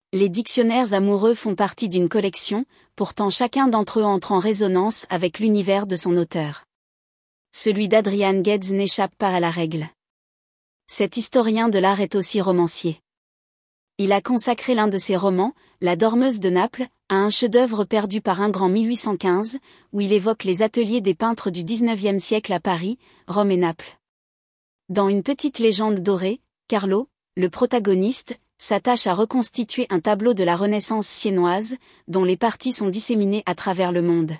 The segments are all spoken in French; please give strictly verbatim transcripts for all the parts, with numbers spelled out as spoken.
Les dictionnaires amoureux font partie d'une collection, pourtant chacun d'entre eux entre en résonance avec l'univers de son auteur. Celui d'Adrian Gedz n'échappe pas à la règle. Cet historien de l'art est aussi romancier. Il a consacré l'un de ses romans, La Dormeuse de Naples, à un chef-d'œuvre perdu par un grand mille huit cent quinze, où il évoque les ateliers des peintres du dix-neuvième siècle à Paris, Rome et Naples. Dans une petite légende dorée, Carlo, le protagoniste, s'attache à reconstituer un tableau de la Renaissance siennoise, dont les parties sont disséminées à travers le monde.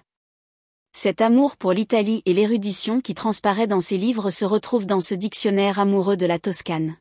Cet amour pour l'Italie et l'érudition qui transparaît dans ses livres se retrouve dans ce dictionnaire amoureux de la Toscane.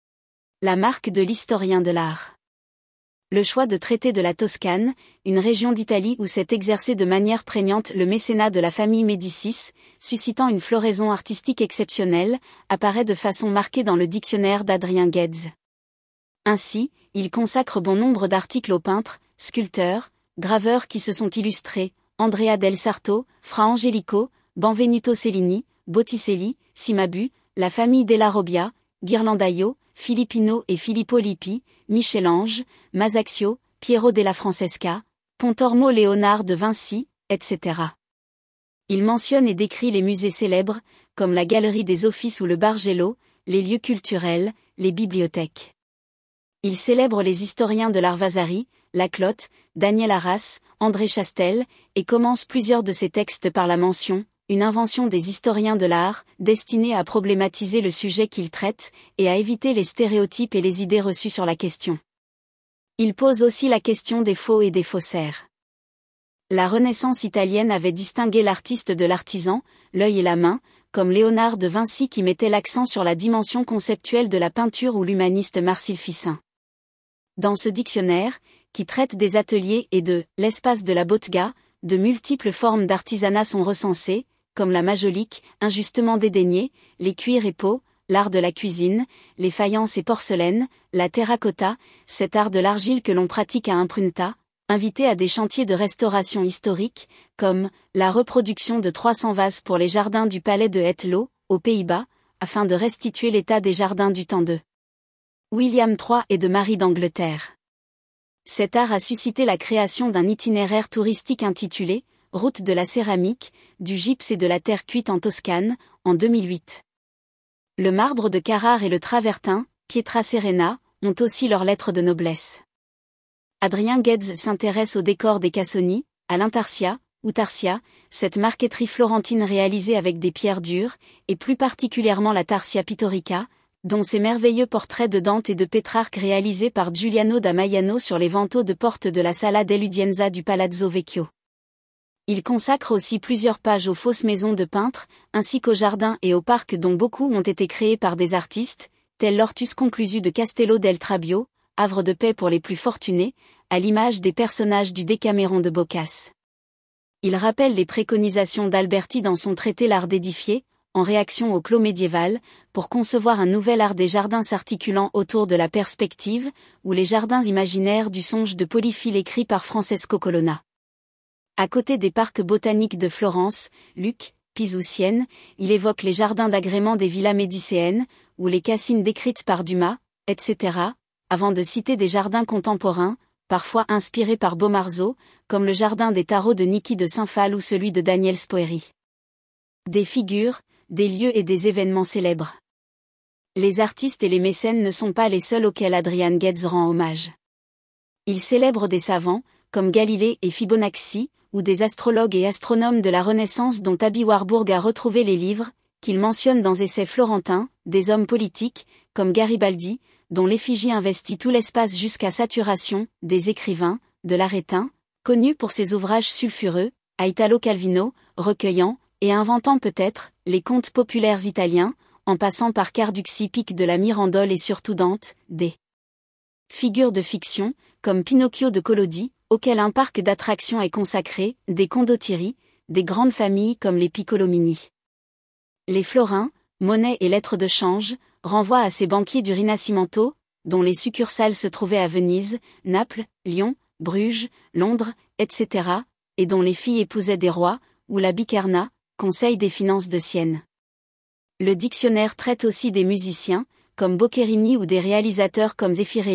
La marque de l'historien de l'art. Le choix de traiter de la Toscane, une région d'Italie où s'est exercé de manière prégnante le mécénat de la famille Médicis, suscitant une floraison artistique exceptionnelle, apparaît de façon marquée dans le dictionnaire d'Adrien Gedz. Ainsi, il consacre bon nombre d'articles aux peintres, sculpteurs, graveurs qui se sont illustrés, Andrea del Sarto, Fra Angelico, Benvenuto Cellini, Botticelli, Cimabue, la famille della Robbia, Ghirlandaio, Filippino et Filippo Lippi, Michel-Ange, Masaccio, Piero della Francesca, Pontormo Léonard de Vinci, et cetera. Il mentionne et décrit les musées célèbres, comme la Galerie des Offices ou le Bargello, les lieux culturels, les bibliothèques. Il célèbre les historiens de l'art Vasari, Laclotte, Daniel Arras, André Chastel, et commence plusieurs de ses textes par la mention « Une invention des historiens de l'art », destinée à problématiser le sujet qu'il traite, et à éviter les stéréotypes et les idées reçues sur la question. Il pose aussi la question des faux et des faussaires. La Renaissance italienne avait distingué l'artiste de l'artisan, l'œil et la main, comme Léonard de Vinci qui mettait l'accent sur la dimension conceptuelle de la peinture ou l'humaniste Marcille Ficin. Dans ce dictionnaire, qui traite des ateliers et de « l'espace de la bottega », de multiples formes d'artisanat sont recensées, comme la majolique, injustement dédaignée, les cuirs et peaux, l'art de la cuisine, les faïences et porcelaines, la terracotta, cet art de l'argile que l'on pratique à Imprunta, invité à des chantiers de restauration historique, comme la reproduction de trois cents vases pour les jardins du palais de Hetlo, aux Pays-Bas, afin de restituer l'état des jardins du temps de William trois et de Marie d'Angleterre. Cet art a suscité la création d'un itinéraire touristique intitulé « Route de la céramique, du gypse et de la terre cuite en Toscane » en deux mille huit. Le marbre de Carrare et le travertin, Pietra Serena, ont aussi leurs lettres de noblesse. Adrien Gedz s'intéresse au décor des Cassoni, à l'Intarsia, ou Tarsia, cette marqueterie florentine réalisée avec des pierres dures, et plus particulièrement la Tarsia pittorica, dont ces merveilleux portraits de Dante et de Pétrarque réalisés par Giuliano da Maiano sur les vantaux de porte de la Sala dell'Udienza du Palazzo Vecchio. Il consacre aussi plusieurs pages aux fausses maisons de peintres, ainsi qu'aux jardins et aux parcs dont beaucoup ont été créés par des artistes, tels l'Hortus Conclusu de Castello del Trabbio, havre de paix pour les plus fortunés, à l'image des personnages du Décaméron de Boccace. Il rappelle les préconisations d'Alberti dans son traité L'art d'édifier, en réaction au clos médiéval, pour concevoir un nouvel art des jardins s'articulant autour de la perspective, ou les jardins imaginaires du songe de Polyphile écrit par Francesco Colonna. À côté des parcs botaniques de Florence, Lucques, Pise ou Sienne, il évoque les jardins d'agrément des villas médicéennes, ou les cassines décrites par Dumas, et cetera, avant de citer des jardins contemporains, parfois inspirés par Bomarzo, comme le jardin des tarots de Niki de Saint-Phal ou celui de Daniel Spoeri. Des figures, des lieux et des événements célèbres. Les artistes et les mécènes ne sont pas les seuls auxquels Adrian Gedz rend hommage. Il célèbre des savants, comme Galilée et Fibonacci, ou des astrologues et astronomes de la Renaissance dont Aby Warburg a retrouvé les livres, qu'il mentionne dans Essais florentins, des hommes politiques, comme Garibaldi, dont l'effigie investit tout l'espace jusqu'à saturation, des écrivains, de l'Arétin, connu pour ses ouvrages sulfureux, à Italo Calvino, recueillant, et inventant peut-être, les contes populaires italiens, en passant par Carducci Pic de la Mirandole et surtout Dante, des figures de fiction, comme Pinocchio de Collodi, auquel un parc d'attractions est consacré, des condottieri, des grandes familles comme les Piccolomini. Les florins, monnaie et lettres de change, renvoient à ces banquiers du Rinascimento, dont les succursales se trouvaient à Venise, Naples, Lyon, Bruges, Londres, et cetera, et dont les filles épousaient des rois, ou la Bicerna, Conseil des finances de Sienne. Le dictionnaire traite aussi des musiciens, comme Boccherini ou des réalisateurs comme Zeffirelli,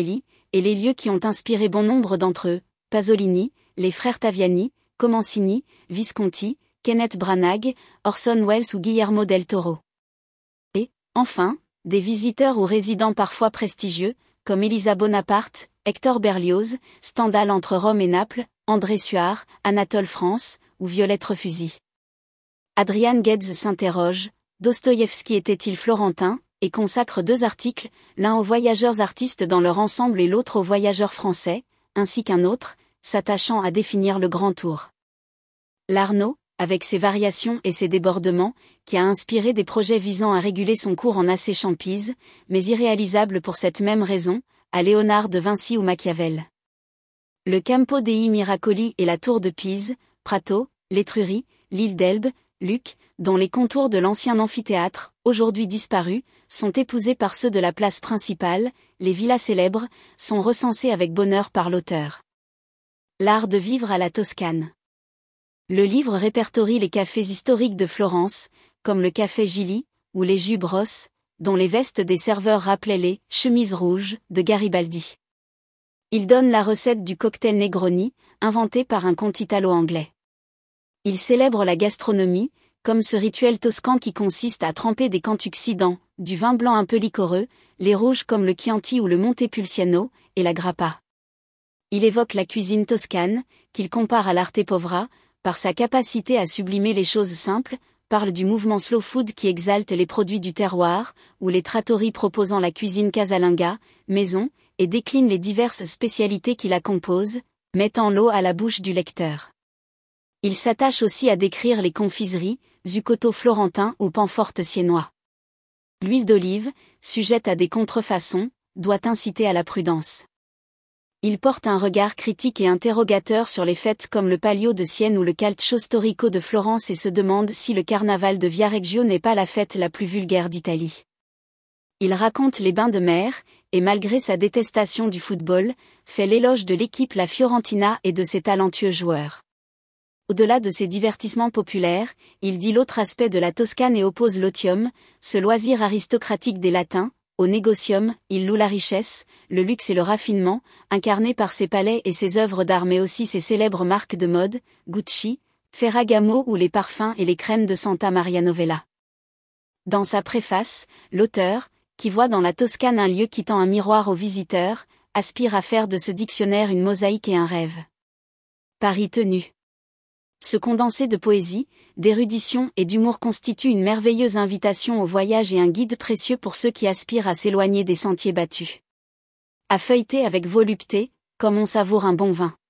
et les lieux qui ont inspiré bon nombre d'entre eux, Pasolini, les frères Taviani, Comencini, Visconti, Kenneth Branagh, Orson Welles ou Guillermo del Toro. Et, enfin, des visiteurs ou résidents parfois prestigieux, comme Elisa Bonaparte, Hector Berlioz, Stendhal entre Rome et Naples, André Suard, Anatole France, ou Violette Refusy. Adrian Gedz s'interroge, Dostoïevski était-il florentin, et consacre deux articles, l'un aux voyageurs artistes dans leur ensemble et l'autre aux voyageurs français, ainsi qu'un autre, s'attachant à définir le Grand Tour. L'Arnaud, avec ses variations et ses débordements, qui a inspiré des projets visant à réguler son cours en asséchant Pise, mais irréalisables pour cette même raison, à Léonard de Vinci ou Machiavel. Le Campo dei Miracoli et la tour de Pise, Prato, l'Étrurie, l'île d'Elbe, Luc, dont les contours de l'ancien amphithéâtre, aujourd'hui disparus, sont épousés par ceux de la place principale, les villas célèbres, sont recensés avec bonheur par l'auteur. L'art de vivre à la Toscane. Le livre répertorie les cafés historiques de Florence, comme le café Gilli, ou les Jus Bros, dont les vestes des serveurs rappelaient les « chemises rouges » de Garibaldi. Il donne la recette du cocktail Negroni, inventé par un comte italo-anglais. Il célèbre la gastronomie, comme ce rituel toscan qui consiste à tremper des cantucci dans du vin blanc un peu liquoreux, les rouges comme le Chianti ou le Montepulciano, et la grappa. Il évoque la cuisine toscane, qu'il compare à l'arte povera, par sa capacité à sublimer les choses simples, parle du mouvement slow food qui exalte les produits du terroir, ou les trattories proposant la cuisine casalinga, maison, et décline les diverses spécialités qui la composent, mettant l'eau à la bouche du lecteur. Il s'attache aussi à décrire les confiseries, zucotto florentin ou panforte siennois. L'huile d'olive, sujette à des contrefaçons, doit inciter à la prudence. Il porte un regard critique et interrogateur sur les fêtes comme le Palio de Sienne ou le Calcio Storico de Florence et se demande si le carnaval de Viareggio n'est pas la fête la plus vulgaire d'Italie. Il raconte les bains de mer, et malgré sa détestation du football, fait l'éloge de l'équipe La Fiorentina et de ses talentueux joueurs. Au-delà de ces divertissements populaires, il dit l'autre aspect de la Toscane et oppose l'otium, ce loisir aristocratique des Latins, au négocium, il loue la richesse, le luxe et le raffinement, incarné par ses palais et ses œuvres d'art mais aussi ses célèbres marques de mode, Gucci, Ferragamo ou les parfums et les crèmes de Santa Maria Novella. Dans sa préface, l'auteur, qui voit dans la Toscane un lieu qui tend un miroir aux visiteurs, aspire à faire de ce dictionnaire une mosaïque et un rêve. Paris tenu. Ce condensé de poésie, d'érudition et d'humour constitue une merveilleuse invitation au voyage et un guide précieux pour ceux qui aspirent à s'éloigner des sentiers battus. À feuilleter avec volupté, comme on savoure un bon vin.